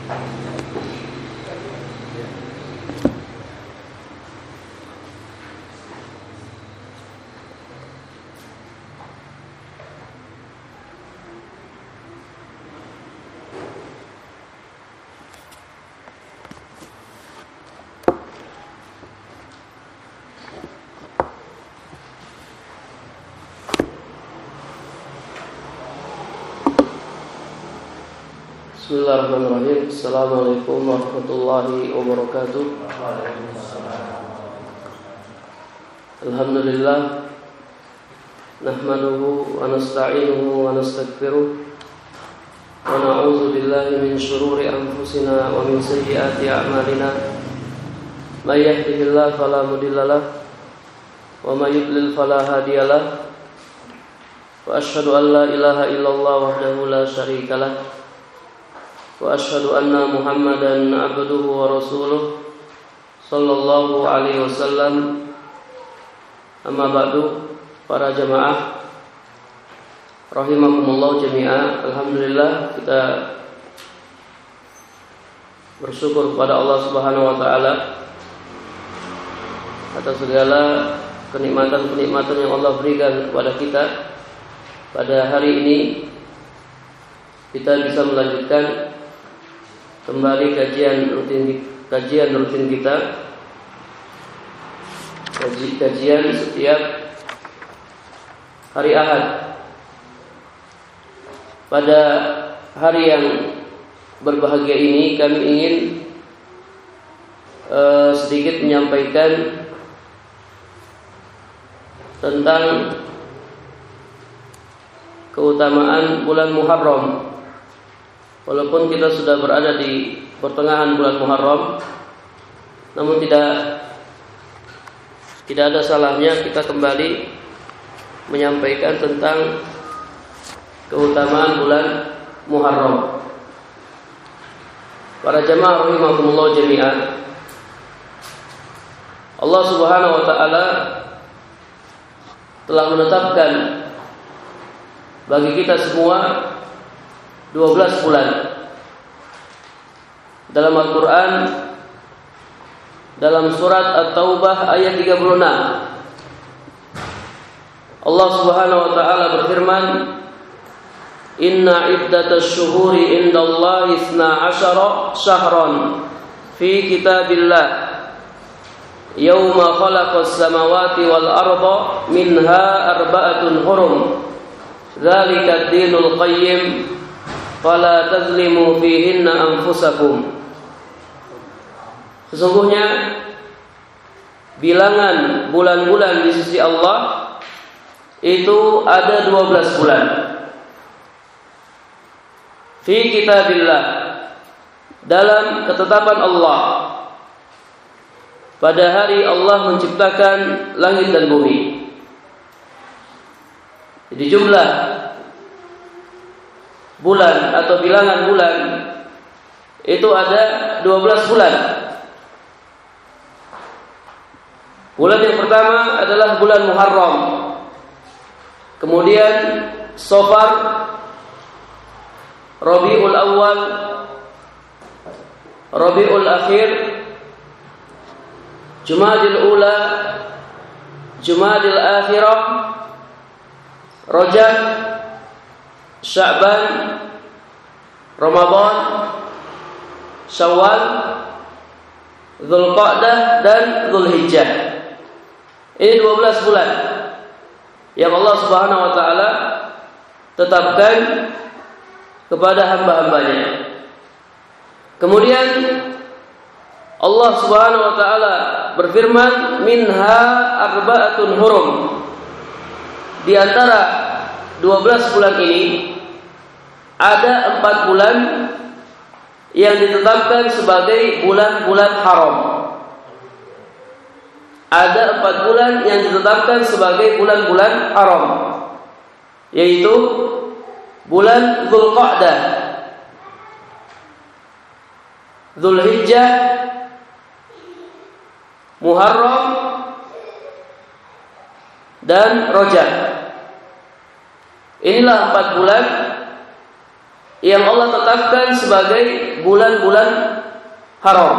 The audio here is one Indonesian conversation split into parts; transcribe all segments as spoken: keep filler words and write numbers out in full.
Bismillahirrahmanirrahim. Assalamualaikum warahmatullahi wabarakatuh. Alhamdulillah, nahmaduhu wa nasta'inuhu wa nastaghfiruh wa na'udzu billahi min shururi anfusina wa min sayyiati a'malina. May yahdihillahu fala mudhillalah wa may yudlil fala hadiyalah. Wa asyhadu an la ilaha illallah wahdahu la syarikalah wa asyhadu anna Muhammadan abduhu wa rasuluh sallallahu alaihi wasallam. Amma ba'du, para jamaah rahimakumullah jami'an. Alhamdulillah, kita bersyukur kepada Allah Subhanahu wa taala atas segala kenikmatan-kenikmatan yang Allah berikan kepada kita. Pada hari ini kita bisa melanjutkan kembali kajian rutin kajian rutin kita, Kaji, kajian setiap hari Ahad. Pada hari yang berbahagia ini kami ingin uh, sedikit menyampaikan tentang keutamaan bulan Muharram. Walaupun kita sudah berada di pertengahan bulan Muharram, namun tidak tidak ada salahnya kita kembali menyampaikan tentang keutamaan bulan Muharram. Para jamaah rahimakumullah jami'an, Allah Subhanahu wa taala telah menetapkan bagi kita semua dua belas bulan. Dalam Al-Quran, dalam surat At-Taubah ayat tiga puluh enam, Allah Subhanahu wa taala berfirman, "Inna iddatash syuhuri indallahi isna asyara syahran fi kitabillah yauma khalaqas samawati wal arda minha arba'atun hurum dzalika ad-dinul qayyim fala tazlimu fihinna anfusakum." Sesungguhnya bilangan bulan-bulan di sisi Allah itu ada dua belas bulan. Fi kitabillah, dalam ketetapan Allah. Pada hari Allah menciptakan langit dan bumi. Jadi jumlah bulan atau bilangan bulan itu ada dua belas bulan. Bulan yang pertama adalah bulan Muharram, kemudian Safar, Rabiul Awal, Rabiul Akhir, Jumadil Ula, Jumadil Akhirah, Rajab, Sya'ban, Ramadan, Syawal, Dzulqa'dah dan Dzulhijjah. Ini dua belas bulan yang Allah Subhanahu wa taala tetapkan kepada hamba-hambanya. Kemudian Allah Subhanahu wa taala berfirman, "Minha arba'atun hurum." Di antara dua belas bulan ini ada empat bulan yang ditetapkan sebagai bulan-bulan haram. Ada empat bulan yang ditetapkan sebagai bulan-bulan haram, yaitu bulan Dzulqa'dah, Dzulhijjah, Muharram, dan Rajab. Inilah empat bulan yang Allah tetapkan sebagai bulan-bulan haram.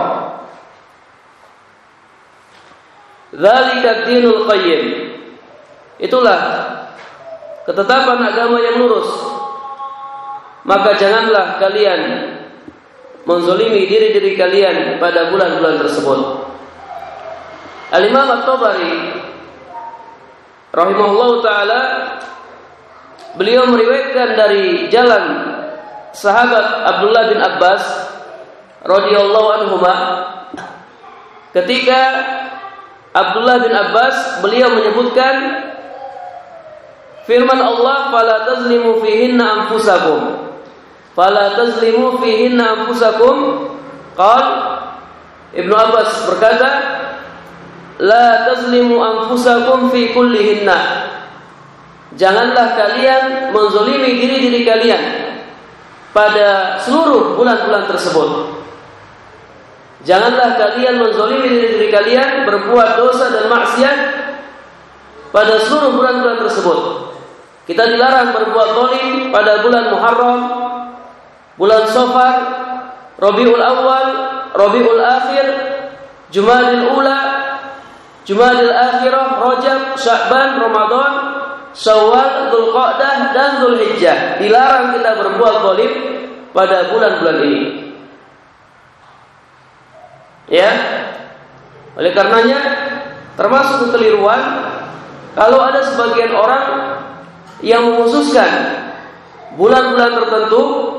Dzalika dinul qayyim. Itulah ketetapan agama yang lurus. Maka janganlah kalian menzalimi diri-diri kalian pada bulan-bulan tersebut. Al-Imam At-Tabari rahimahullah ta'ala, beliau meriwayatkan dari jalan sahabat Abdullah bin Abbas radhiyallahu anhuma, ketika Abdullah bin Abbas beliau menyebutkan firman Allah, fala tazlimu fihinna anfusakum fala tazlimu fihinna anfusakum. Qal Ibnu Abbas berkata, la tazlimu anfusakum fi kullihinna. Janganlah kalian menzalimi diri-diri kalian pada seluruh bulan-bulan tersebut. Janganlah kalian menzalimi diri-diri kalian berbuat dosa dan maksiat pada seluruh bulan-bulan tersebut. Kita dilarang berbuat zalim pada bulan Muharram, bulan Safar, Rabiul Awal, Rabiul Akhir, Jumadil Ula, Jumadil Akhirah, Rajab, Sya'ban, Ramadan, Syawal, Dzulqa'dah dan Dzulhijjah. Dilarang kita berbuat zalim pada bulan-bulan ini. Ya. Oleh karenanya termasuk kekeliruan kalau ada sebagian orang yang mengkhususkan bulan-bulan tertentu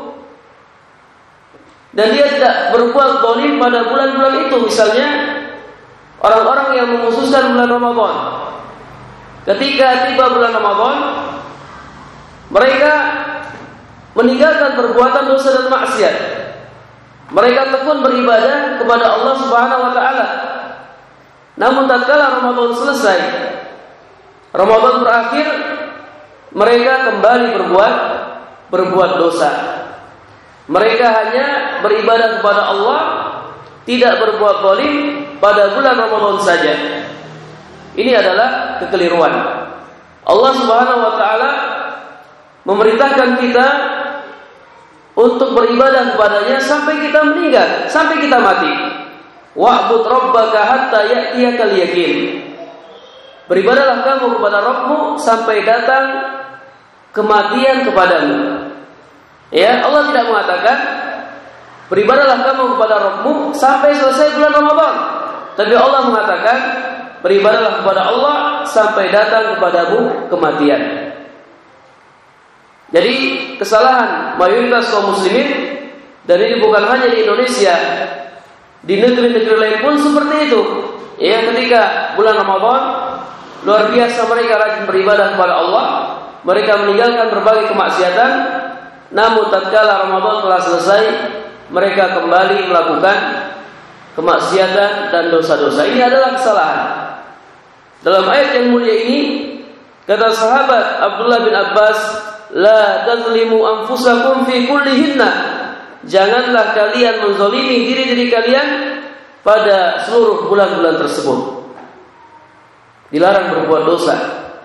dan dia tidak berbuat zalim pada bulan-bulan itu. Misalnya orang-orang yang mengkhususkan bulan Ramadan, ketika tiba bulan Ramadan mereka meninggalkan perbuatan dosa dan maksiat. Mereka tekun beribadah kepada Allah Subhanahu wa taala. Namun tatkala Ramadan selesai, Ramadan berakhir, mereka kembali berbuat berbuat dosa. Mereka hanya beribadah kepada Allah, tidak berbuat zalim pada bulan Ramadan saja. Ini adalah kekeliruan. Allah Subhanahu wa taala memerintahkan kita untuk beribadah kepadanya sampai kita meninggal, sampai kita mati. Wa'bud rabbaka hatta ya'tiyakal yaqin. Beribadahlah kamu kepada Rabbmu sampai datang kematian kepadamu. Ya, Allah tidak mengatakan beribadahlah kamu kepada Rabbmu sampai selesai bulan Ramadan. Tapi Allah mengatakan beribadahlah kepada Allah sampai datang kepadamu kematian. Jadi kesalahan mayoritas kaum muslimin, dan ini bukan hanya di Indonesia, di negeri-negeri lain pun seperti itu. Ya, ketika bulan Ramadan luar biasa mereka rajin beribadah kepada Allah, mereka meninggalkan berbagai kemaksiatan. Namun tatkala Ramadan telah selesai, mereka kembali melakukan kemaksiatan dan dosa-dosa. Ini adalah kesalahan. Dalam ayat yang mulia ini kata sahabat Abdullah bin Abbas, la tazlimu anfusakum fi kullihinna. Janganlah kalian menzalimi diri-diri kalian pada seluruh bulan-bulan tersebut. Dilarang berbuat dosa.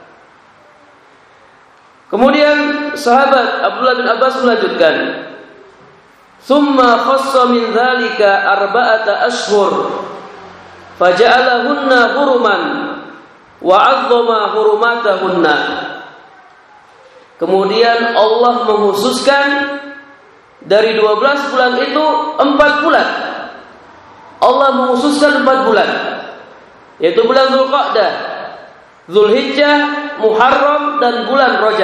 Kemudian sahabat Abdullah bin Abbas melanjutkan, "Tsumma khassa min dzalika arba'ata ashhur faja'alahunna huruman wa 'azzama hurumatahunna." Kemudian Allah menghususkan dari dua belas bulan itu empat bulan. Allah menghususkan empat bulan, yaitu bulan Dzulqa'dah, Dzulhijjah, Muharram dan bulan Rajab.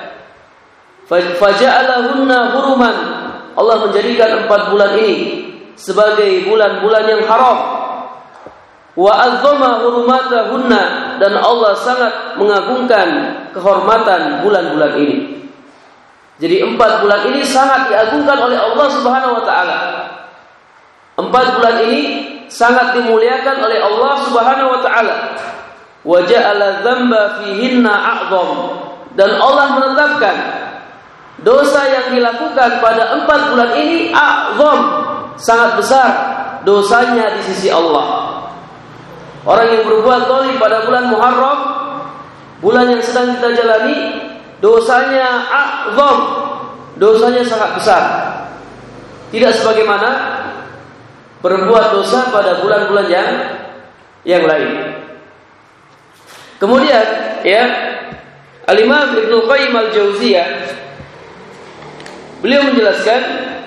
Faja'alahunna huruman. Allah menjadikan empat bulan ini sebagai bulan-bulan yang haram. Wa azzama hurumatahunna, dan Allah sangat mengagungkan kehormatan bulan-bulan ini. Jadi empat bulan ini sangat diagungkan oleh Allah Subhanahu wa taala. Empat bulan ini sangat dimuliakan oleh Allah Subhanahu wa taala. Wa ja'ala dzamba fihinna a'zam, dan Allah menetapkan dosa yang dilakukan pada empat bulan ini a'zam, sangat besar dosanya di sisi Allah. Orang yang berbuat zalim pada bulan Muharram, bulan yang sedang kita jalani, dosanya a'zam, dosanya sangat besar. tidak sebagaimana berbuat dosa pada bulan-bulan yang yang lain. Kemudian ya, Al-Imam Ibnu Qayyim Al-Jauziyah beliau menjelaskan,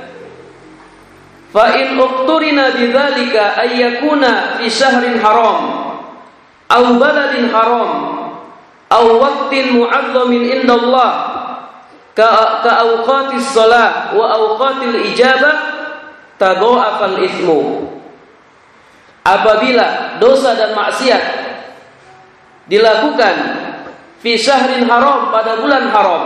fa in uqturina bidzalika ay yakuna fi syahrin haram aw baladin haram aw waqtin mu'azzamin indallah ka ka awqatis shalah wa awqatil ijabah tadha'afal itsmu. Apabila dosa dan maksiat dilakukan fi syahrin haram, pada bulan haram,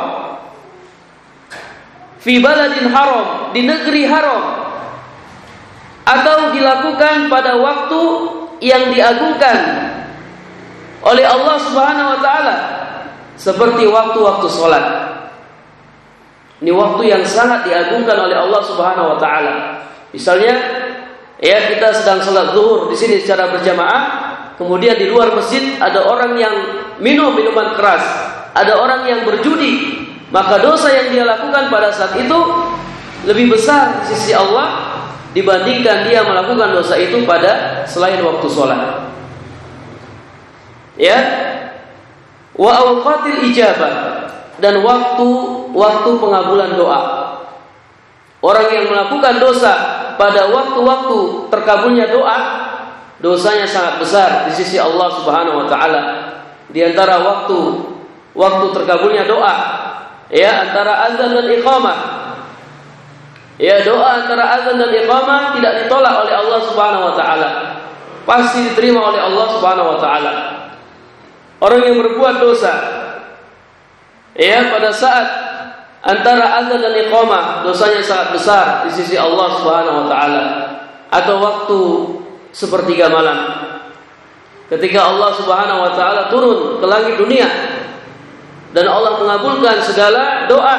fi baladin haram, di negeri haram, atau dilakukan pada waktu yang diagungkan oleh Allah Subhanahu wa taala, seperti waktu-waktu salat. Ini waktu yang sangat diagungkan oleh Allah Subhanahu wa taala. Misalnya, ya, kita sedang salat zuhur di sini secara berjamaah, kemudian di luar masjid ada orang yang minum minuman keras, ada orang yang berjudi, maka dosa yang dia lakukan pada saat itu lebih besar di sisi Allah dibandingkan dia melakukan dosa itu pada selain waktu sholat. Ya, wa awqatil ijabah, dan waktu waktu pengabulan doa. Orang yang melakukan dosa pada waktu-waktu terkabulnya doa, dosanya sangat besar di sisi Allah Subhanahu wa taala. Di antara waktu waktu terkabulnya doa, ya, antara azan dan iqamah. Ya, doa antara azan dan iqamah tidak ditolak oleh Allah Subhanahu wa taala. Pasti diterima oleh Allah Subhanahu wa taala. Orang yang berbuat dosa, ya, pada saat antara azan dan iqamah, dosanya sangat besar di sisi Allah Subhanahu wa taala. Atau waktu sepertiga malam, ketika Allah Subhanahu wa taala turun ke langit dunia dan Allah mengabulkan segala doa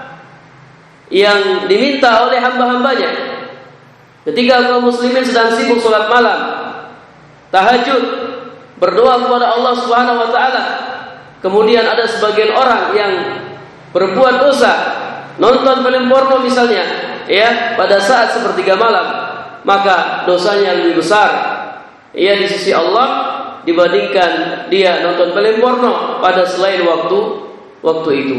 yang diminta oleh hamba-hambanya. Ketika kaum muslimin sedang sibuk salat malam, tahajud, berdoa kepada Allah Subhanahu wa taala, kemudian ada sebagian orang yang berbuat dosa, nonton film porno misalnya, ya, pada saat sepertiga malam, maka dosanya lebih besar, ya, di sisi Allah dibandingkan dia nonton film porno pada selain waktu waktu itu.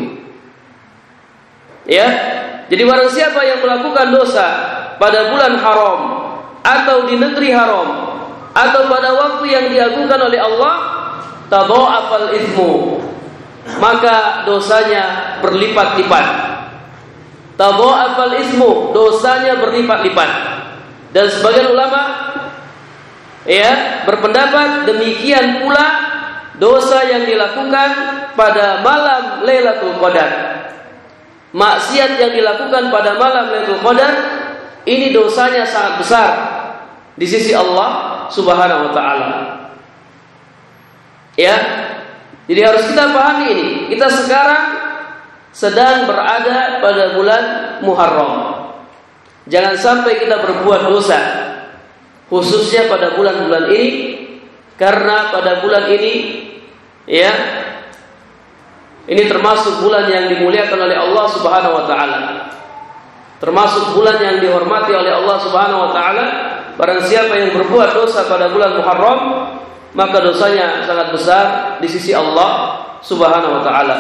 Ya, jadi barang siapa yang melakukan dosa pada bulan haram atau di negeri haram atau pada waktu yang diagungkan oleh Allah, tadha'afal itsmu, maka dosanya berlipat-lipat. Tadha'afal itsmu, dosanya berlipat-lipat. Dan sebagian ulama, ya, berpendapat demikian pula dosa yang dilakukan pada malam Lailatul Qadar. Maksiat yang dilakukan pada malam Lailatul Qadar ini dosanya sangat besar di sisi Allah Subhanahu wa taala. Ya. Jadi harus kita pahami ini. Kita sekarang sedang berada pada bulan Muharram. Jangan sampai kita berbuat dosa, khususnya pada bulan-bulan ini, karena pada bulan ini, ya, ini termasuk bulan yang dimuliakan oleh Allah Subhanahu wa taala. Termasuk bulan yang dihormati oleh Allah Subhanahu wa taala. Barang siapa yang berbuat dosa pada bulan Muharram, maka dosanya sangat besar di sisi Allah Subhanahu wa taala.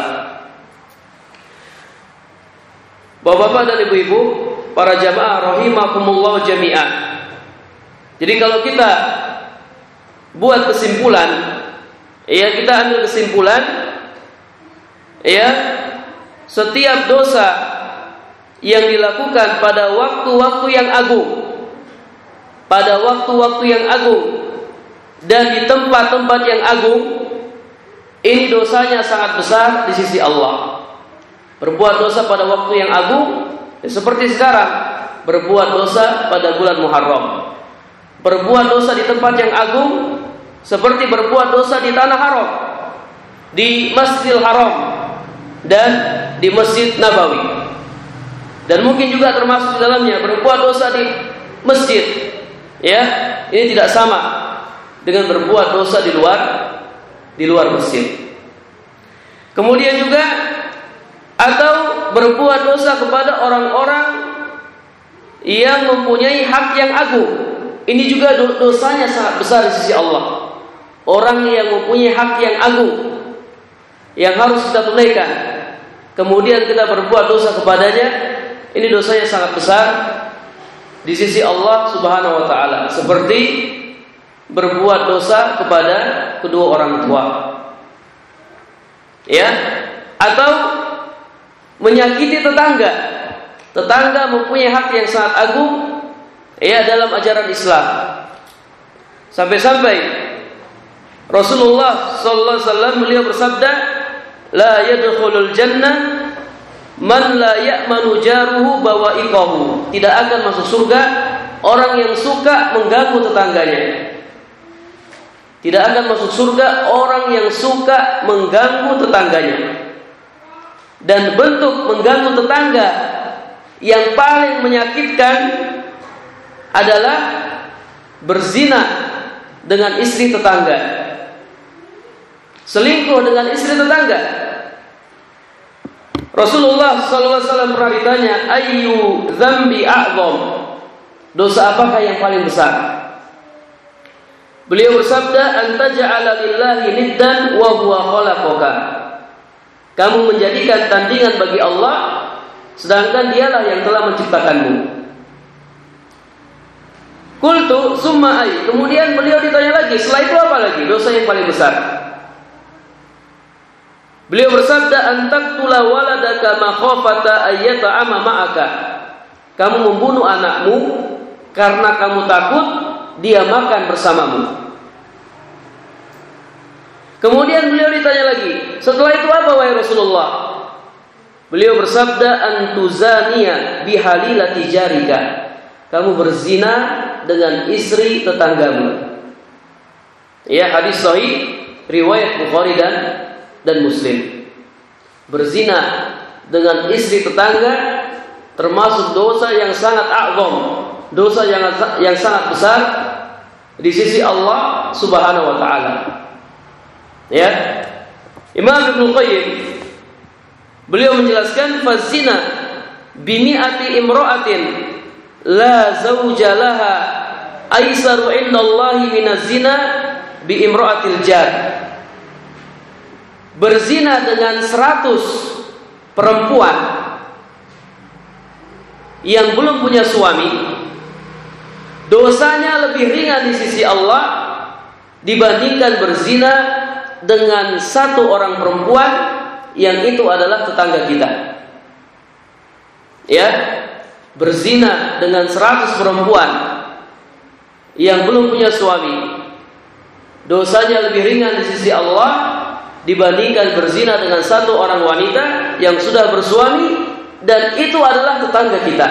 Bapak-bapak dan ibu-ibu, para jamaah rahimakumullah jami'an. Jadi kalau kita buat kesimpulan, ya, kita ambil kesimpulan, ya, setiap dosa yang dilakukan pada waktu-waktu yang agung, pada waktu-waktu yang agung dan di tempat-tempat yang agung, ini dosanya sangat besar di sisi Allah. Berbuat dosa pada waktu yang agung, ya, seperti sekarang berbuat dosa pada bulan Muharram. Berbuat dosa di tempat yang agung seperti berbuat dosa di tanah haram, di Masjidil Haram dan di Masjid Nabawi. Dan mungkin juga termasuk di dalamnya berbuat dosa di masjid. Ya, ini tidak sama dengan berbuat dosa di luar di luar masjid. Kemudian juga atau berbuat dosa kepada orang-orang yang mempunyai hak yang agung. Ini juga dosanya sangat besar di sisi Allah. Orang yang mempunyai hak yang agung yang harus kita tunaikan, kemudian kita berbuat dosa kepadanya, ini dosanya sangat besar di sisi Allah Subhanahu wa taala, seperti berbuat dosa kepada kedua orang tua. Ya, atau menyakiti tetangga. Tetangga mempunyai hak yang sangat agung ya dalam ajaran Islam. Sampai-sampai Rasulullah sallallahu alaihi wasallam beliau bersabda, "La yadkhulul jannah man la ya'manu jaruhu bawa'iqahu." Tidak akan masuk surga orang yang suka mengganggu tetangganya. Tidak akan masuk surga orang yang suka mengganggu tetangganya. Dan bentuk mengganggu tetangga yang paling menyakitkan adalah berzina dengan istri tetangga, selingkuh dengan istri tetangga. Rasulullah sallallahu alaihi wasallam pernah ditanya, "Ayyu dzambi a'zam?" Dosa apakah yang paling besar? Beliau bersabda, "Antaj'ala lillahi niddan wa huwa khalaqaka." Kamu menjadikan tandingan bagi Allah sedangkan dialah yang telah menciptakanmu. Qultu summa ay. Kemudian beliau ditanya lagi, setelah itu apa lagi dosa yang paling besar? Beliau bersabda, "Antaqtula waladaka makhafata ayyata'ama ma'aka." Kamu membunuh anakmu karena kamu takut dia makan bersamamu. Kemudian beliau ditanya lagi, setelah itu apa wahai Rasulullah? Beliau bersabda, "Antuzaniya bihalilati jarika." Kamu berzina dengan istri tetanggamu. Ya, hadis sahih riwayat Bukhari dan dan Muslim. Berzina dengan istri tetangga termasuk dosa yang sangat a'zam, dosa yang yang sangat besar di sisi Allah Subhanahu wa taala. Ya. Imam Ibnu Qayyim beliau menjelaskan, "Fazina bimi'ati imra'atin la zawja laha aisaru indallahi minaz zina bi imra'atil jar." Berzina dengan seratus perempuan yang belum punya suami, dosanya lebih ringan di sisi Allah dibandingkan berzina dengan satu orang perempuan yang itu adalah tetangga kita. Ya, berzina dengan seratus perempuan yang belum punya suami, dosanya lebih ringan di sisi Allah dibandingkan berzina dengan satu orang wanita yang sudah bersuami dan itu adalah tetangga kita.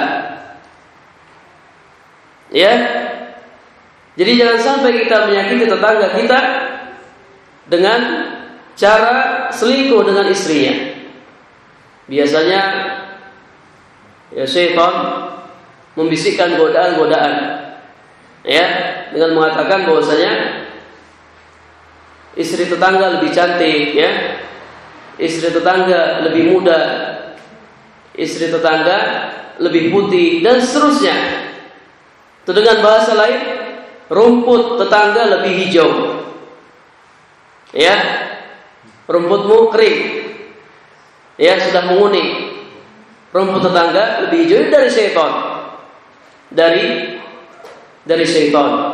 Ya. Jadi jangan sampai kita menyakiti tetangga kita dengan cara selingkuh dengan istrinya. Biasanya ya syaitan membisikkan godaan-godaan, ya, dengan mengatakan bahwasanya istri tetangga lebih cantik, ya, istri tetangga lebih muda, istri tetangga lebih putih dan seterusnya. Itu dengan bahasa lain, rumput tetangga lebih hijau. Ya, rumputmu kering, ya, sudah menguning. Rumput tetangga lebih hijau dari syaitan, dari dari syaitan.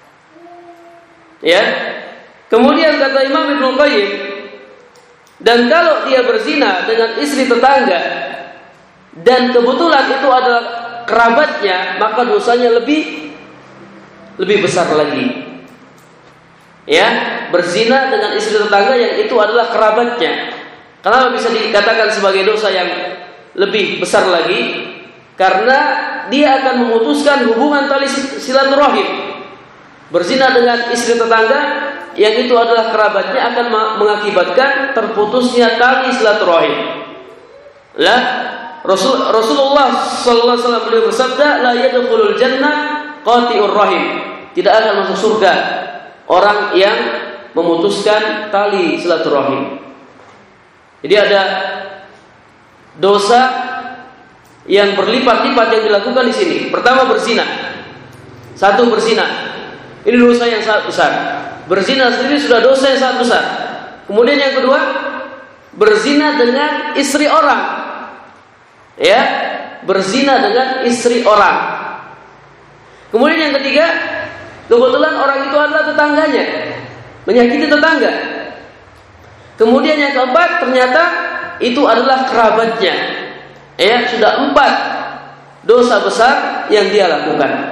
Ya. Kemudian kata Imam Ibnu Qayyim, dan kalau dia berzina dengan istri tetangga dan kebetulan itu adalah kerabatnya, maka dosanya lebih lebih besar lagi. Ya, berzina dengan istri tetangga yang itu adalah kerabatnya. Kenapa bisa dikatakan sebagai dosa yang lebih besar lagi? Karena dia akan memutuskan hubungan tali silaturahim. Berzina dengan istri tetangga yang itu adalah kerabatnya akan mengakibatkan terputusnya tali silaturahim. Lah, Rasul Rasulullah sallallahu alaihi wasallam beliau bersabda, "La yadkhulul jannah qati'ur rahim." Tidak akan masuk surga orang yang memutuskan tali silaturahim. Jadi ada dosa yang berlipat-lipat yang dilakukan di sini. Pertama, berzina. Satu, berzina. Ini dosa yang sangat besar. Berzina sendiri sudah dosa yang sangat besar. Kemudian yang kedua, berzina dengan istri orang. Ya, berzina dengan istri orang. Kemudian yang ketiga, kebetulan orang itu adalah tetangganya, menyakiti tetangga. Kemudian yang keempat, ternyata itu adalah kerabatnya. Ya, sudah empat dosa besar yang dia lakukan.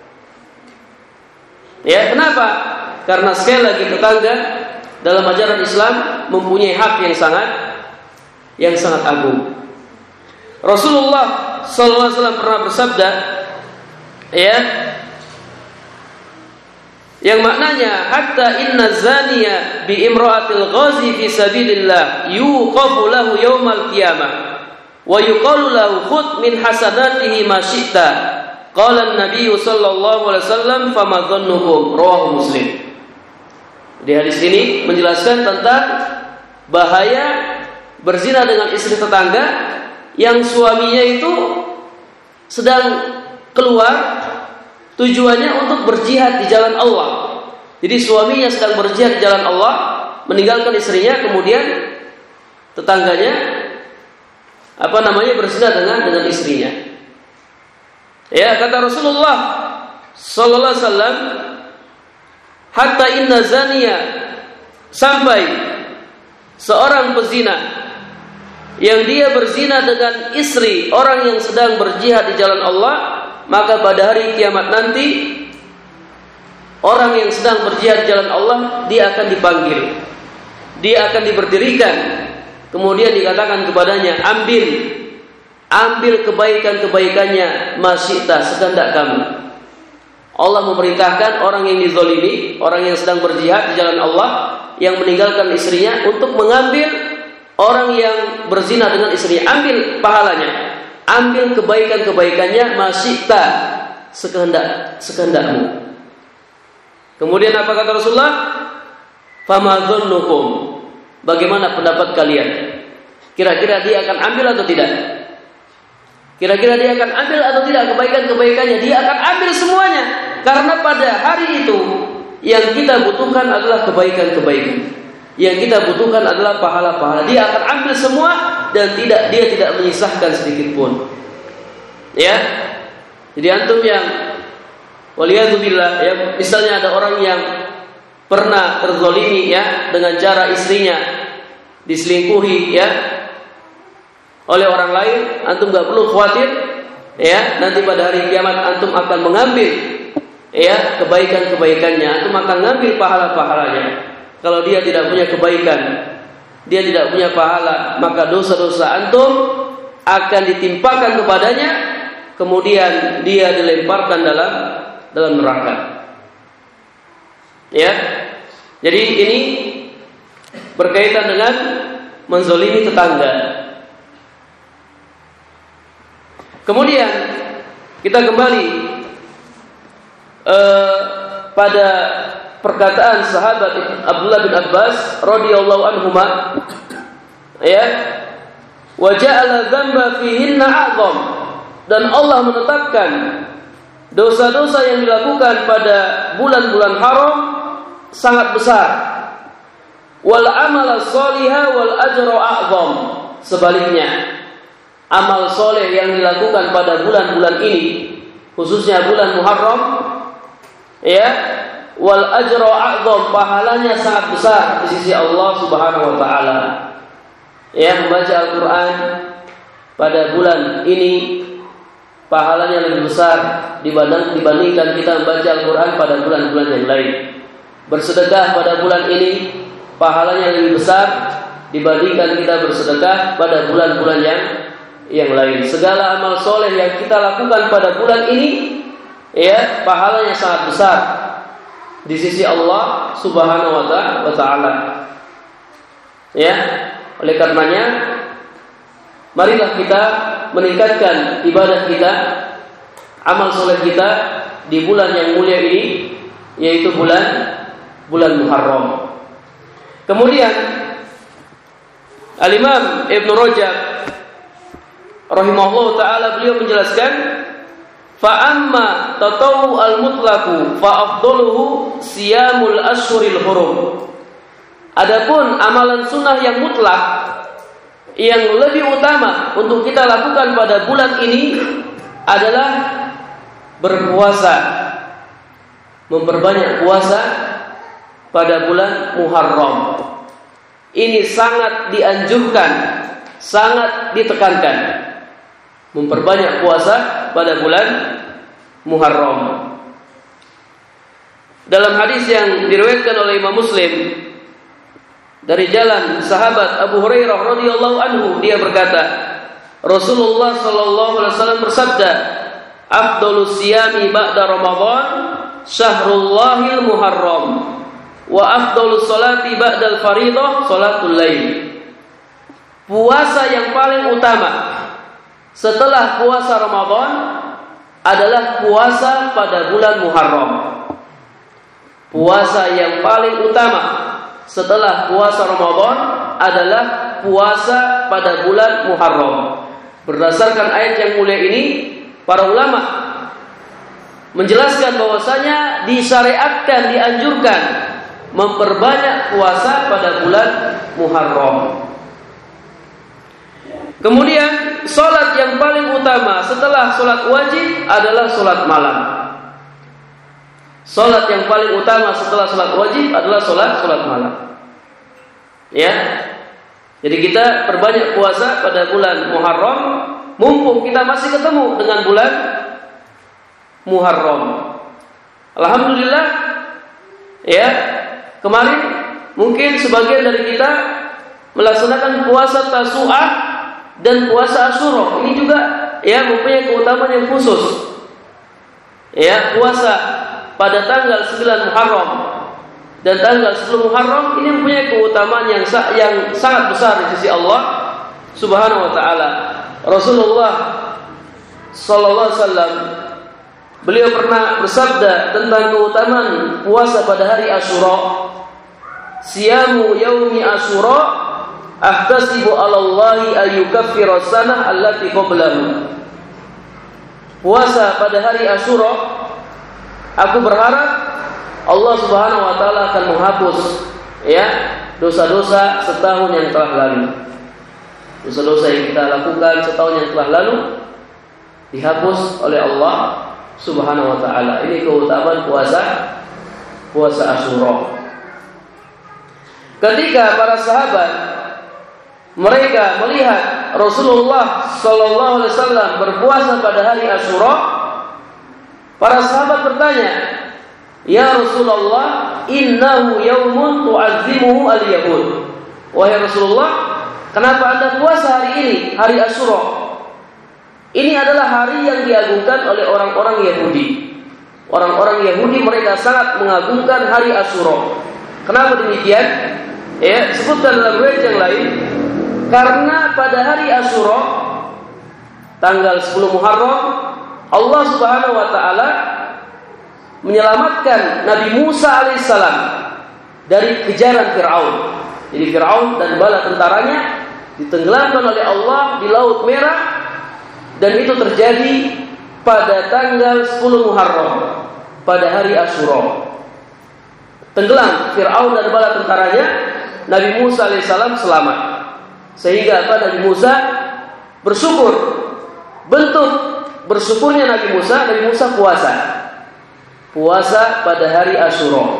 Ya, kenapa? Karena sekali lagi tetangga dalam ajaran Islam mempunyai hak yang sangat yang sangat agung. Rasulullah sallallahu alaihi wasallam pernah bersabda, ya, yang maknanya hatta inna zaniya bi imra'atil ghazi fi sabilillah yuqafu lahu yaumal qiyamah wa yuqalu lahu khudh min hasanatihi ma syi'ta. Qala an-nabiy sallallahu alaihi wasallam fama dhannukum, rawahu Muslim. Di hadis ini menjelaskan tentang bahaya berzina dengan istri tetangga yang suaminya itu sedang keluar tujuannya untuk berjihad di jalan Allah. Jadi suaminya sedang berjihad di jalan Allah, meninggalkan istrinya, kemudian tetangganya apa namanya berzina dengan dengan istrinya. Ya, kata Rasulullah sallallahu alaihi wasallam, hatta inna zaniya, sampai seorang pezina yang dia berzina dengan istri orang yang sedang berjihad di jalan Allah, maka pada hari kiamat nanti orang yang sedang berjihad di jalan Allah dia akan dipanggil, dia akan diberdirikan, kemudian dikatakan kepadanya, ambil ambil kebaikan-kebaikannya masyita, sekehendak kamu. Allah memerintahkan orang yang dizalimi, orang yang sedang berjihad di jalan Allah, yang meninggalkan istrinya, untuk mengambil orang yang berzina dengan istrinya, ambil pahalanya, ambil kebaikan-kebaikannya masyita, sekehendak sekehendakmu. Kemudian apa kata Rasulullah? Fama dzannukum, bagaimana pendapat kalian? Kira-kira dia akan ambil atau tidak? Kira-kira dia akan ambil atau tidak kebaikan-kebaikannya? Dia akan ambil semuanya. Karena pada hari itu yang kita butuhkan adalah kebaikan-kebaikan. Yang kita butuhkan adalah pahala-pahala. Dia akan ambil semua dan tidak dia tidak menyisahkan sedikit pun. Ya. Jadi antum yang waliyadzubillah, ya, misalnya ada orang yang pernah terzalimi, ya, dengan cara istrinya diselingkuhi, ya, oleh orang lain, antum gak perlu khawatir, ya, nanti pada hari kiamat antum akan mengambil, ya, kebaikan-kebaikannya, antum akan mengambil pahala-pahalanya. Kalau dia tidak punya kebaikan, dia tidak punya pahala, maka dosa-dosa antum akan ditimpakan kepadanya, kemudian dia dilemparkan dalam dalam neraka. Ya, jadi ini berkaitan dengan menzalimi tetangga. Kemudian kita kembali uh, pada perkataan sahabat Abdullah bin Abbas radhiyallahu anhuma, ya, wa ja'ala dzamba fihinna a'zam, dan Allah menetapkan dosa-dosa yang dilakukan pada bulan-bulan haram sangat besar. Wal amal shalihah wal ajra a'zam, sebaliknya amal soleh yang dilakukan pada bulan-bulan ini, khususnya bulan Muharram, ya, wal ajra a'zam, pahalanya sangat besar di sisi Allah Subhanahu wa taala. Ya, membaca Al-Qur'an pada bulan ini pahalanya lebih besar dibandingkan kita membaca Al-Quran pada bulan-bulan yang lain. Bersedekah pada bulan ini pahalanya lebih besar dibandingkan kita bersedekah pada bulan-bulan yang yang lain. Segala amal soleh yang kita lakukan pada bulan ini, ya, pahalanya sangat besar di sisi Allah Subhanahu wa taala. Ya, oleh karenanya marilah kita meningkatkan ibadah kita, amal soleh kita di bulan yang mulia ini, yaitu bulan bulan Muharram. Kemudian Al-Imam Ibn Rajab rahimahullah taala, beliau menjelaskan, fa amma tatawu al-mutlaqu fa afdaluhu siyamul ashhuril hurum. Adapun amalan sunnah yang mutlak yang lebih utama untuk kita lakukan pada bulan ini adalah berpuasa, memperbanyak puasa pada bulan Muharram. Ini sangat dianjurkan, sangat ditekankan, memperbanyak puasa pada bulan Muharram. Dalam hadis yang diriwayatkan oleh Imam Muslim dari jalan sahabat Abu Hurairah radhiyallahu anhu, dia berkata, Rasulullah sallallahu alaihi wasallam bersabda, "Afdhalus siyami ba'da Ramadan syahrullahil Muharram, wa afdhalus salati ba'dal fardhah salatul lail." Puasa yang paling utama setelah puasa Ramadan adalah puasa pada bulan Muharram. Puasa yang paling utama setelah puasa Ramadan adalah puasa pada bulan Muharram. Berdasarkan ayat yang mulia ini, para ulama menjelaskan bahwasanya disyariatkan, dianjurkan memperbanyak puasa pada bulan Muharram. Kemudian salat yang paling utama setelah salat wajib adalah salat malam. Salat yang paling utama setelah salat wajib adalah salat salat malam. Ya. Jadi kita perbanyak puasa pada bulan Muharram, mumpung kita masih ketemu dengan bulan Muharram. Alhamdulillah, ya, kemarin mungkin sebagian dari kita melaksanakan puasa Tasu'ah dan puasa Asyura. Ini juga ya mempunyai keutamaan yang khusus. Ya, puasa pada tanggal sembilan Muharram dan tanggal sepuluh Muharram ini mempunyai keutamaan yang yang sangat besar di sisi Allah Subhanahu wa taala. Rasulullah sallallahu alaihi wasallam beliau pernah bersabda tentang keutamaan puasa pada hari Asyura, "Siyamu yaumi Asyura ahtasibu 'ala Allahi ayyukaffira sanah allati qablahu." Puasa pada hari Asyura, aku berharap Allah Subhanahu wa taala akan menghapus ya dosa-dosa setahun yang telah lalu. Dosa-dosa yang kita lakukan setahun yang telah lalu dihapus oleh Allah Subhanahu wa taala. Ini keutamaan puasa puasa Asyura. Ketika para sahabat mereka melihat Rasulullah sallallahu alaihi wasallam berpuasa pada hari Asyura, para sahabat bertanya, "Ya Rasulullah, innahu yaumun tu'azzimuhu al-yahud." Wahai Rasulullah, kenapa Anda puasa hari ini, hari Asyura? Ini adalah hari yang diagungkan oleh orang-orang Yahudi. Orang-orang Yahudi mereka sangat mengagungkan hari Asyura. Kenapa demikian? Ya, sebutkan dalam riwayat yang lain, karena pada hari Asyura tanggal sepuluh Muharram Allah Subhanahu wa taala menyelamatkan Nabi Musa alaihissalam dari kejaran Fir'aun. Jadi Fir'aun dan bala tentaranya ditenggelamkan oleh Allah di Laut Merah, dan itu terjadi pada tanggal sepuluh Muharram pada hari Asyura. Tenggelam Fir'aun dan bala tentaranya, Nabi Musa alaihissalam selamat. Sehingga apa? Nabi Musa bersyukur. Bentuk bersyukurnya Nabi Musa, Nabi Musa puasa. Puasa pada hari Asyura.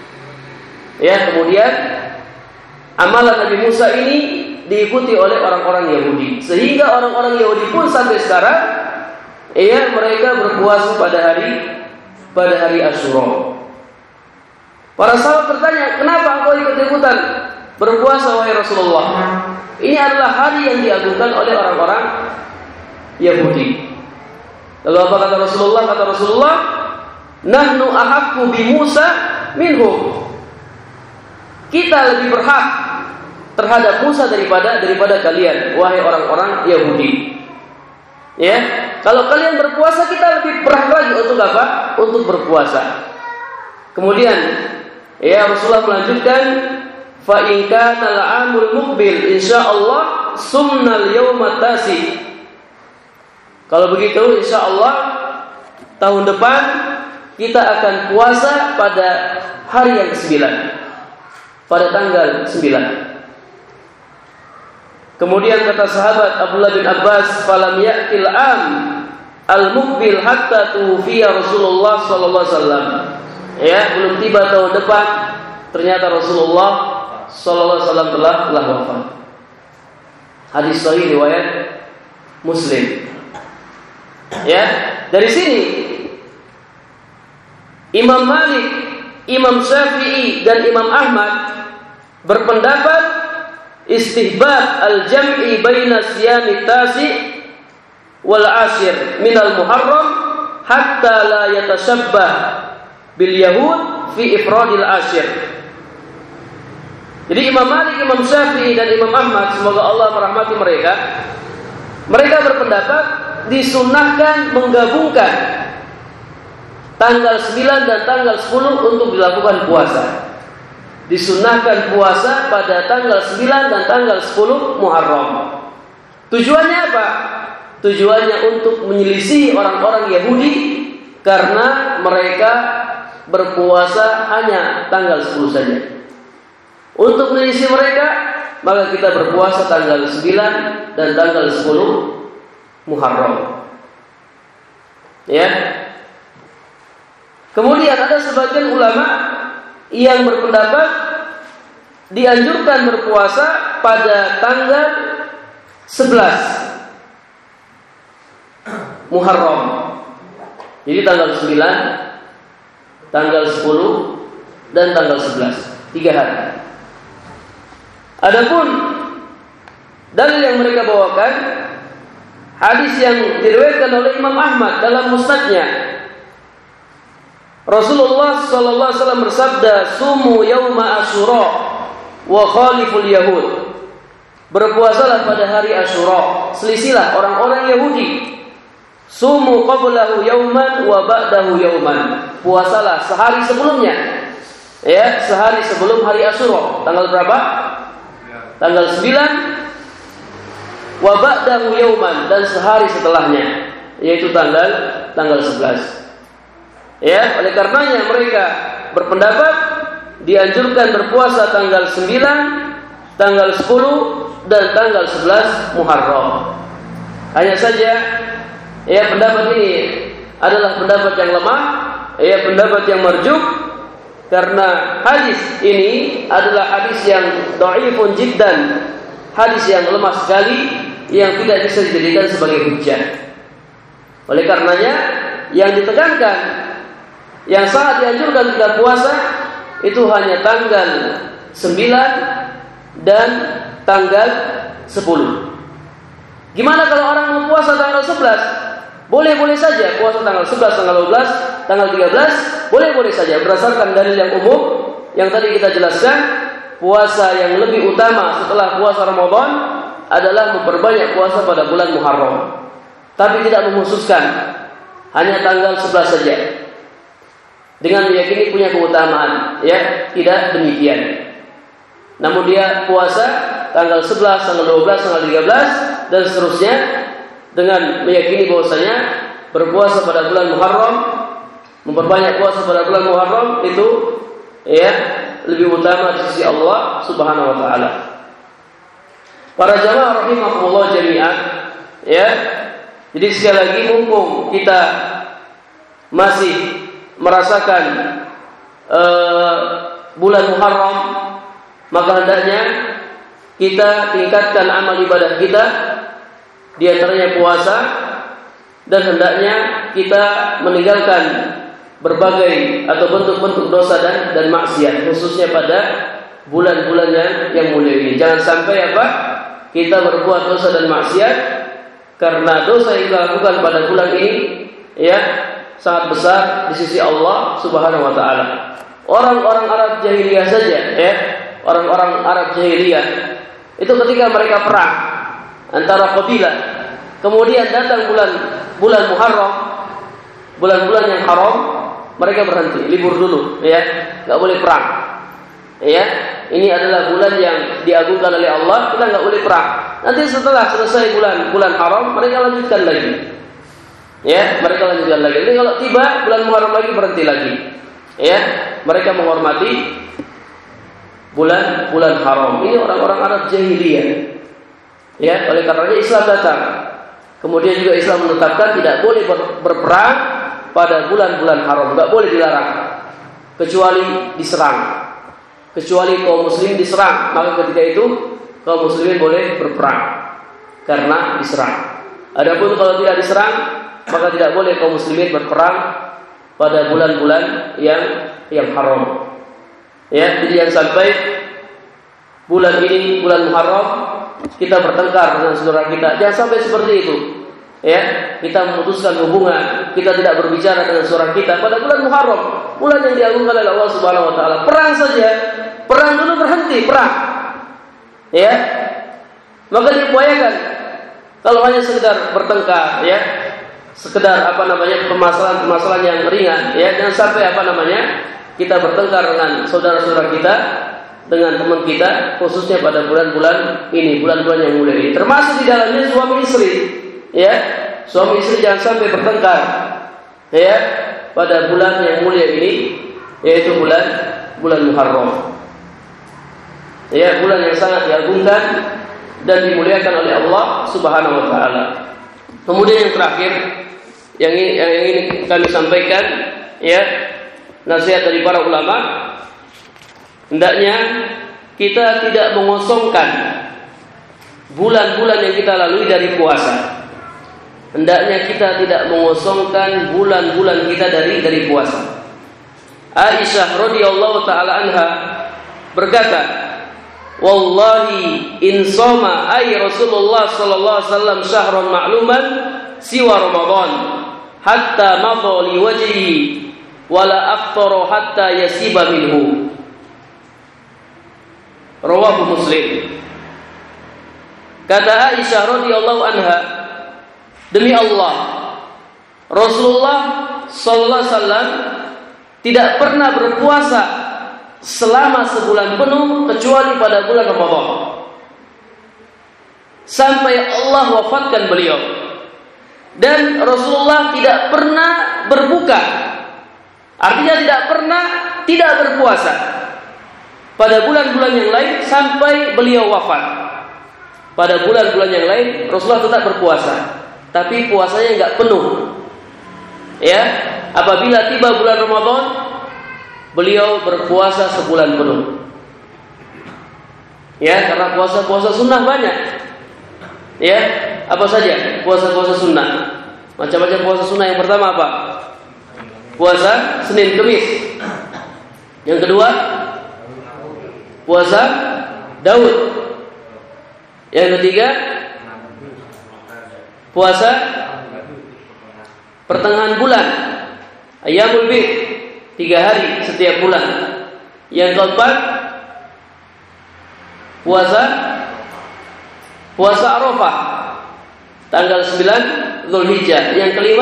Ya, kemudian amalan Nabi Musa ini diikuti oleh orang-orang Yahudi, sehingga orang-orang Yahudi pun sampai sekarang ya mereka berpuasa pada hari pada hari Asyura. Para sahabat bertanya, "Kenapa engkau ikut-ikutan berpuasa wahai Rasulullah?" Ini adalah hari yang diagungkan oleh orang-orang Yahudi. Lalu apa kata Rasulullah? Kata Rasulullah, "Nahnu ahaqqu bi Musa minhum." Kita lebih berhak terhadap Musa daripada daripada kalian, wahai orang-orang Yahudi. Ya, kalau kalian berpuasa, kita lebih berhak lagi untuk apa? Untuk berpuasa. Kemudian, ya Rasulullah melanjutkan, "Fa in kana al-'amul muqbil insyaallah sumnal yawma tasi." Kalau begitu, insya Allah tahun depan kita akan puasa pada hari yang kesembilan, pada tanggal sembilan. Kemudian kata sahabat Abdullah bin Abbas, "Falam ya'til am al-muqbil hatta tuwfiya Rasulullah sallallahu alaihi wasallam." Ya, belum tiba tahun depan, ternyata Rasulullah sallallahu alaihi wasallam telah telah wafat. Hadis sahih riwayat Muslim. Ya, dari sini Imam Malik, Imam Syafi'i dan Imam Ahmad berpendapat istihbab al-jam'i baina siyami tasi wal ashir min al-muharram hatta la yatashabbah bil yahud fi ifradil ashir. Jadi Imam Malik, Imam Syafi'i dan Imam Ahmad, semoga Allah merahmati mereka, mereka berpendapat disunahkan menggabungkan tanggal sembilan dan tanggal sepuluh untuk dilakukan puasa. Disunahkan puasa pada tanggal sembilan dan tanggal sepuluh Muharram. Tujuannya apa? Tujuannya untuk menyelisih orang-orang Yahudi karena mereka berpuasa hanya tanggal sepuluh saja. Untuk menyelisih mereka, maka kita berpuasa tanggal sembilan dan tanggal sepuluh Muharram. Ya. Kemudian ada sebagian ulama yang berpendapat dianjurkan berpuasa pada tanggal sebelas Muharram. Jadi tanggal sembilan, tanggal sepuluh dan tanggal sebelas, tiga hari. Adapun dalil yang mereka bawakan hadis yang diriwayatkan oleh Imam Ahmad dalam musnadnya. Rasulullah sallallahu alaihi wasallam bersabda, "Sumu yauma Asyura wa khaliful yahud." Berpuasalah pada hari Asyura, selisilah orang-orang Yahudi. Sumu qablahu yauman wa ba'dahu yauman. Puasalah sehari sebelumnya. Ya, sehari sebelum hari Asyura. Tanggal berapa? Tanggal sembilan. Wa ba'dahu yauman, dan sehari setelahnya, yaitu tanggal tanggal sebelas. Ya, oleh karenanya mereka berpendapat dianjurkan berpuasa tanggal sembilan, tanggal sepuluh dan tanggal sebelas Muharram. Hanya saja ya pendapat ini adalah pendapat yang lemah, ya pendapat yang marjuh, karena hadis ini adalah hadis yang dhaifun jiddan, hadis yang lemah sekali yang tidak bisa dijadikan sebagai hujjah. Oleh karenanya yang ditekankan, yang sangat dianjurkan kita puasa itu hanya tanggal sembilan dan tanggal sepuluh. Gimana kalau orang mau puasa tanggal sebelas? Boleh-boleh saja puasa tanggal sebelas, tanggal dua belas, tanggal tiga belas, boleh-boleh saja berdasarkan dalil yang umum yang tadi kita jelaskan. Puasa yang lebih utama setelah puasa Ramadan adalah memperbanyak puasa pada bulan Muharram. Tapi tidak mengkhususkan hanya tanggal sebelas saja dengan meyakini punya keutamaan, ya, tidak demikian. Namun dia puasa tanggal sebelas, tanggal dua belas, tanggal tiga belas dan seterusnya dengan meyakini bahwasanya berpuasa pada bulan Muharram, memperbanyak puasa pada bulan Muharram itu ya lebih utama di sisi Allah Subhanahu wa taala. Para jamaah rahimakumullah jami'an, ya. Jadi sekali lagi mumpung kita masih merasakan uh, bulan Muharram, maka hendaknya kita tingkatkan amal ibadah kita, di antaranya puasa, dan hendaknya kita meninggalkan berbagai atau bentuk-bentuk dosa dan dan maksiat, khususnya pada bulan-bulan yang, yang mulia ini. Jangan sampai apa? Kita berbuat dosa dan maksiat, karena dosa yang kita lakukan pada bulan ini ya sangat besar di sisi Allah Subhanahu wa taala. Orang-orang Arab jahiliyah saja, ya, orang-orang Arab jahiliyah itu ketika mereka perang antara kabilah, kemudian datang bulan bulan Muharram, bulan-bulan yang haram, mereka berhenti, libur dulu, ya, nggak boleh perang, ya. Ini adalah bulan yang diagungkan oleh Allah, kita nggak boleh perang. Nanti setelah selesai bulan bulan haram, mereka lanjutkan lagi. Ya, mereka lanjutkan lagi. Jadi kalau tiba bulan Muharram lagi berhenti lagi. Ya, mereka menghormati bulan-bulan haram. Ini orang-orang Arab jahiliyah. Ya, oleh karenanya Islam datang. Kemudian juga Islam menetapkan tidak boleh ber- berperang pada bulan-bulan haram, enggak boleh dilarang. Kecuali diserang. Kecuali kaum muslimin diserang, maka ketika itu kaum muslimin boleh berperang karena diserang. Adapun kalau tidak diserang, maka tidak boleh kaum muslimin berperang pada bulan-bulan yang yang haram. Ya, jadi jangan sampai bulan ini, bulan Muharram, kita bertengkar dengan saudara kita. Jangan sampai seperti itu. Ya, kita memutuskan hubungan, kita tidak berbicara dengan saudara kita pada bulan Muharram, bulan yang diagungkan oleh Allah Subhanahu wa taala. Perang saja, perang dulu berhenti, perang. Ya. Maka diupayakan kalau hanya sekedar bertengkar, ya, sekedar apa namanya permasalahan-permasalahan yang ringan, ya, jangan sampai apa namanya kita bertengkar dengan saudara-saudara kita, dengan teman kita, khususnya pada bulan-bulan ini, bulan-bulan yang mulia ini. Termasuk di dalamnya suami istri, ya, suami istri jangan sampai bertengkar, ya, pada bulan yang mulia ini, yaitu bulan bulan Muharram, ya, bulan yang sangat diagungkan dan dimuliakan oleh Allah Subhanahu wa taala. Kemudian yang terakhir yang ini, yang ini kami sampaikan, ya, nasihat dari para ulama, hendaknya kita tidak mengosongkan bulan-bulan yang kita lalui dari puasa. Hendaknya kita tidak mengosongkan bulan-bulan kita dari dari puasa. Aisyah radhiyallahu taala anha berkata, "Wallahi in shoma ay Rasulullah sallallahu alaihi wasallam syahran ma'luman siwa Ramadan hatta madha li wajhihi wala aftara hatta yasiba minhu." Rawahu Muslim. Kata Aisyah radhiyallahu anha, demi Allah, Rasulullah sallallahu alaihi wasallam tidak pernah berpuasa selama sebulan penuh kecuali pada bulan Ramadan, sampai Allah wafatkan beliau. Dan Rasulullah tidak pernah berbuka, artinya tidak pernah tidak berpuasa pada bulan-bulan yang lain sampai beliau wafat. Pada bulan-bulan yang lain Rasulullah tetap berpuasa, tapi puasanya enggak penuh. Ya, apabila tiba bulan Ramadan, beliau berpuasa sebulan penuh. Ya, karena puasa-puasa sunnah banyak. Ya, apa saja puasa-puasa sunnah? Macam-macam puasa sunnah. Yang pertama apa? Puasa Senin Kemis. Yang kedua, puasa Daud. Yang ketiga, puasa pertengahan bulan, Ayyamul Bid, tiga hari setiap bulan. Yang keempat, puasa puasa Arafah, tanggal sembilan Zulhijjah. Yang kelima,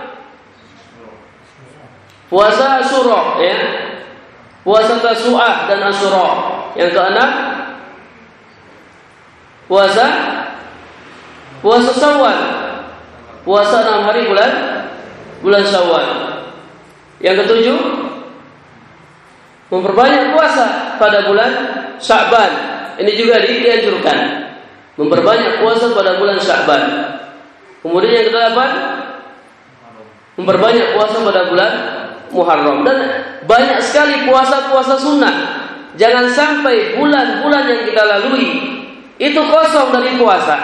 puasa Asyura, ya, puasa Tasu'ah dan Asyura. Yang keenam, puasa puasa Syawal, puasa enam hari bulan bulan Syawal. Yang ketujuh, memperbanyak puasa pada bulan Sya'ban. Ini juga dianjurkan, memperbanyak puasa pada bulan Sya'ban. Kemudian yang kedelapan, memperbanyak puasa pada bulan Muharram. Dan banyak sekali puasa-puasa sunnah. Jangan sampai bulan-bulan yang kita lalui itu kosong dari puasa.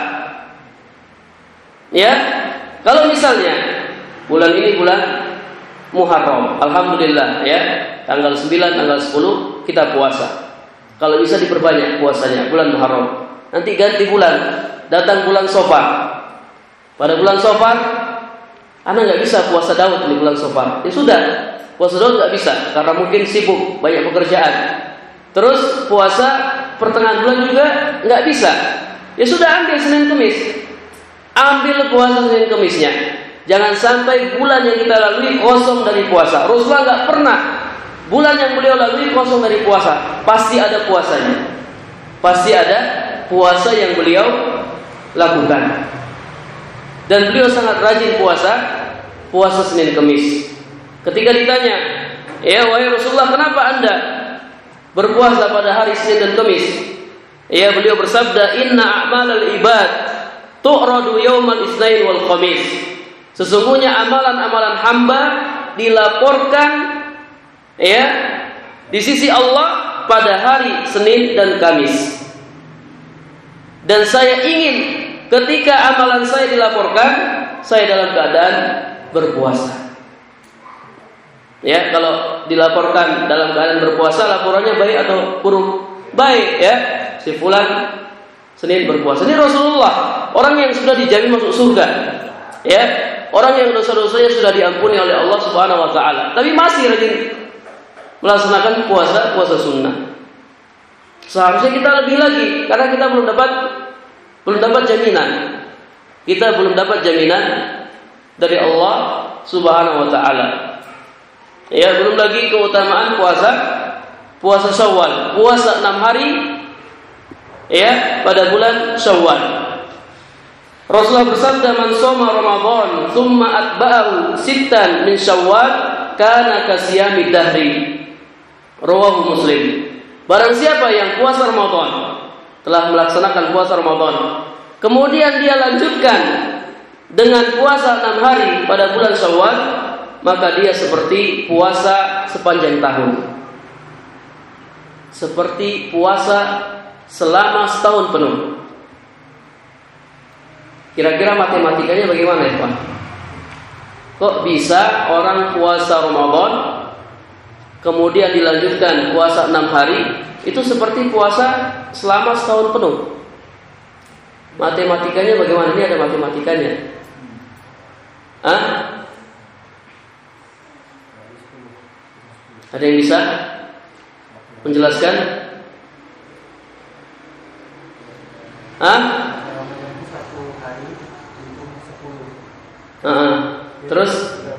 Ya, kalau misalnya bulan ini bulan Muharram, alhamdulillah, ya, tanggal sembilan, tanggal sepuluh kita puasa. Kalau bisa diperbanyak puasanya bulan Muharram. Nanti ganti bulan, datang bulan Safar. Pada bulan Safar, Anda nggak bisa puasa Daud di bulan Safar. Ya sudah, puasa Daud nggak bisa karena mungkin sibuk, banyak pekerjaan. Terus puasa pertengahan bulan juga nggak bisa. Ya sudah, ambil Senin Kemis, ambil puasa Senin Kemisnya. Jangan sampai bulan yang kita lalui kosong dari puasa. Rasulullah nggak pernah bulan yang beliau lalui kosong dari puasa. Pasti ada puasanya. Pasti ada puasa yang beliau lakukan. Dan beliau sangat rajin puasa puasa Senin Kemis. Ketika ditanya, ya wahai Rasulullah, kenapa anda berpuasa pada hari Senin dan Kemis? Ya, beliau bersabda, inna a'malal ibad tu'radu yaumal isnain wal khamis. Sesungguhnya amalan-amalan hamba dilaporkan ya di sisi Allah pada hari Senin dan Kamis. Dan saya ingin ketika amalan saya dilaporkan, saya dalam keadaan berpuasa. Ya, kalau dilaporkan dalam keadaan berpuasa, laporannya baik atau buruk? Baik, ya. Si fulan Senin berpuasa. Ini Rasulullah, orang yang sudah dijamin masuk surga. Ya, orang yang dosa-dosanya sudah diampuni oleh Allah Subhanahu wa taala, tapi masih rajin melaksanakan puasa, puasa sunnah. Seharusnya kita lebih lagi, karena kita belum dapat belum dapat jaminan. Kita belum dapat jaminan dari Allah Subhanahu wa taala. Ya, belum lagi keutamaan puasa puasa Syawal, puasa enam hari ya pada bulan Syawal. Rasulullah bersabda, man shoma Ramadan tsumma atba'ahu sittan min Syawal kana kasiyami dahri. Rawahu Muslim. Barang siapa yang puasa Ramadan, telah melaksanakan puasa Ramadan, kemudian dia lanjutkan dengan puasa enam hari pada bulan Syawal, maka dia seperti puasa sepanjang tahun. Seperti puasa selama setahun penuh. Kira-kira matematikanya bagaimana ya Pak? Kok bisa orang puasa Ramadan kemudian dilanjutkan puasa enam hari, itu seperti puasa selama setahun penuh? Matematikanya bagaimana? Ini ada matematikanya. Hah? Ada yang bisa menjelaskan? Hah? Uh-uh. Terus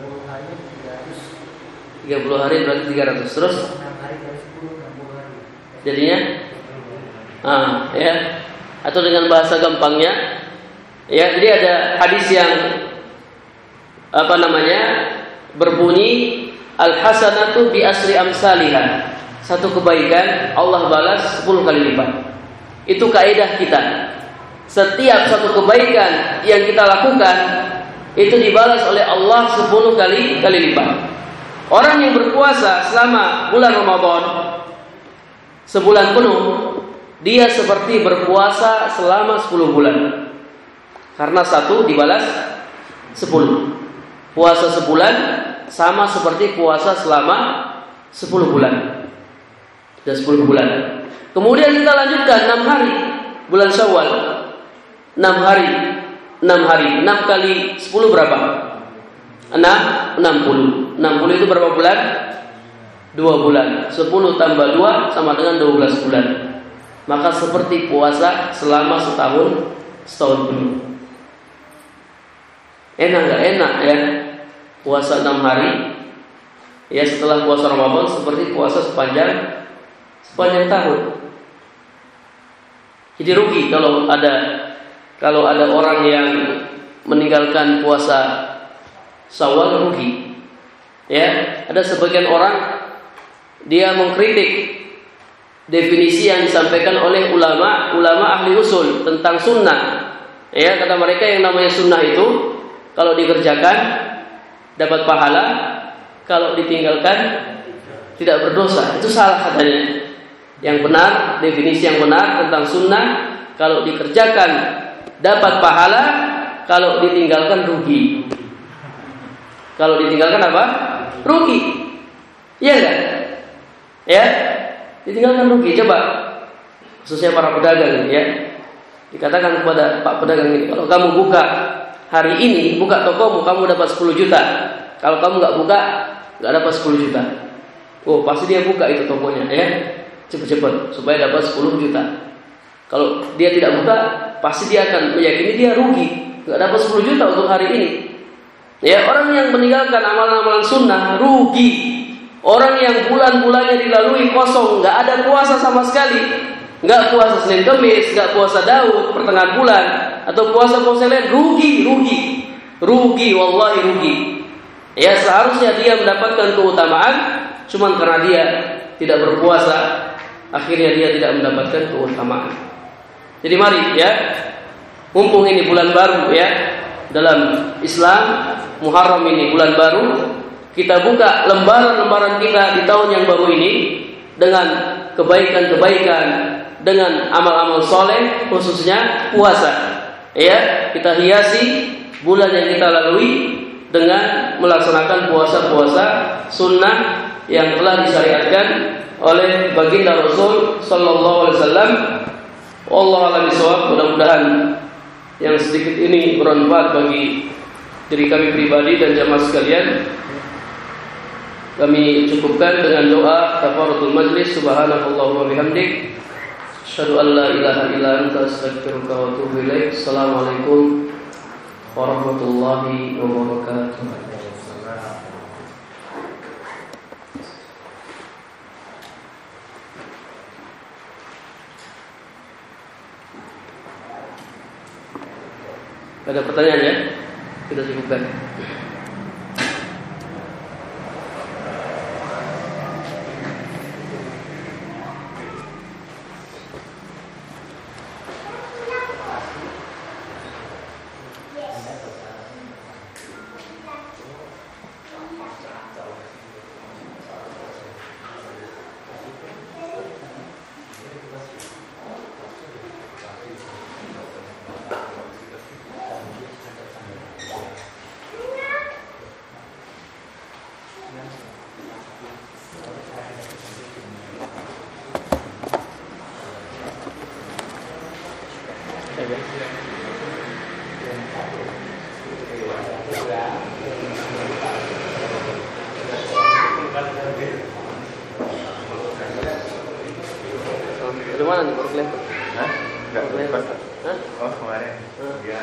tiga puluh hari berarti tiga ratus. Terus jadinya ah, ya. Atau dengan bahasa gampangnya ya, jadi ada hadis yang apa namanya berbunyi al-hasanatu bi asri amsalihah. Satu kebaikan Allah balas sepuluh kali lipat. Itu kaidah kita. Setiap satu kebaikan yang kita lakukan itu dibalas oleh Allah sepuluh kali kali lipat. Orang yang berpuasa selama bulan Ramadan sebulan penuh, dia seperti berpuasa selama sepuluh bulan. Karena satu dibalas sepuluh. Puasa sebulan sama seperti puasa selama sepuluh bulan. Sudah sepuluh bulan. Kemudian kita lanjutkan enam hari bulan Syawal. enam hari. enam hari. enam kali sepuluh berapa? enam, enam puluh. enam puluh itu berapa bulan? dua bulan. sepuluh tambah dua sama dengan dua belas bulan. Maka seperti puasa selama setahun, setahun penuh. Enak gak? Enak ya. Puasa enam hari. Ya, setelah puasa Ramadan seperti puasa sepanjang sepanjang tahun. Jadi rugi kalau ada kalau ada orang yang meninggalkan puasa Syawal, rugi. Ya, ada sebagian orang dia mengkritik definisi yang disampaikan oleh ulama ulama ahli usul tentang sunnah. Ya, kata mereka yang namanya sunnah itu kalau dikerjakan dapat pahala, kalau ditinggalkan tidak berdosa. Itu salah katanya. Yang benar, definisi yang benar tentang sunnah, kalau dikerjakan dapat pahala, kalau ditinggalkan rugi. Kalau ditinggalkan apa? Rugi. Iya enggak? Ya, ditinggalkan rugi. Coba, khususnya para pedagang ya, dikatakan kepada Pak pedagang ini, kalau kamu buka hari ini, buka tokomu, kamu dapat sepuluh juta. Kalau kamu nggak buka, nggak dapat sepuluh juta. Oh, pasti dia buka itu tokonya ya, cepat-cepat supaya dapat sepuluh juta. Kalau dia tidak buka, pasti dia akan meyakini dia rugi, nggak dapat sepuluh juta untuk hari ini. Ya, orang yang meninggalkan amalan-amalan sunnah rugi. Orang yang bulan-bulannya dilalui kosong, nggak ada puasa sama sekali, nggak puasa Senin Kemis, nggak puasa Daud pertengahan bulan, atau puasa-puasa lain, rugi, rugi, rugi, wallahi rugi. Ya, seharusnya dia mendapatkan keutamaan, cuman karena dia tidak berpuasa, akhirnya dia tidak mendapatkan keutamaan. Jadi mari ya, mumpung ini bulan baru ya dalam Islam, Muharram ini bulan baru, kita buka lembaran-lembaran kita di tahun yang baru ini dengan kebaikan-kebaikan, dengan amal-amal soleh, khususnya puasa. Ya, kita hiasi bulan yang kita lalui dengan melaksanakan puasa-puasa sunnah yang telah disyariatkan oleh baginda Rasul Sallallahu Alaihi Wasallam. Allah a'lam bishawab. Mudah-mudahan yang sedikit ini bermanfaat bagi diri kami pribadi dan jamaah sekalian. Kami cukupkan dengan doa kafaratul majlis. Subhanakallahumma wa bihamdik, asyhadu an la ilaha illa anta, astaghfiruka wa atubu ilaik. Assalamualaikum warahmatullahi wabarakatuh. Ada pertanyaan ya? Kita cukupkan. Dari mana nih baru kelihatan? Hah? Enggak kelihatan. Hah? Oh, kemarin. Iya.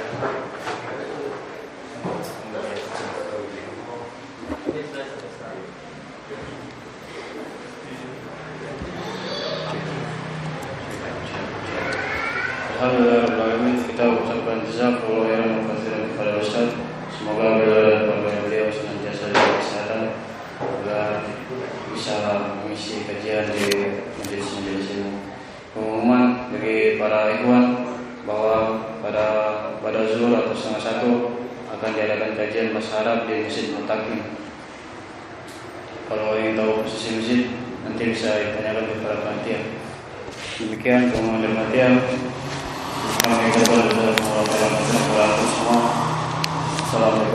Alhamdulillah, kita ucapkan jazakallahu khairan wa katsiran kepada Ustaz. Semoga beliau dan keluarga beliau senantiasa dalam kesehatan agar bisa mengisi kajian di majelis-majelis ini. Pengumuman dari para ikhwan bahwa pada pada zuhur atau setengah satu akan diadakan kajian bahasa Arab di Masjid Mutakin. Kalau ingin tahu posisi masjid nanti bisa ditanyakan kepada panitia. Demikian pengumuman dari panitia. Kami kepada Allah Subhanahu wa taala semua. Assalamualaikum.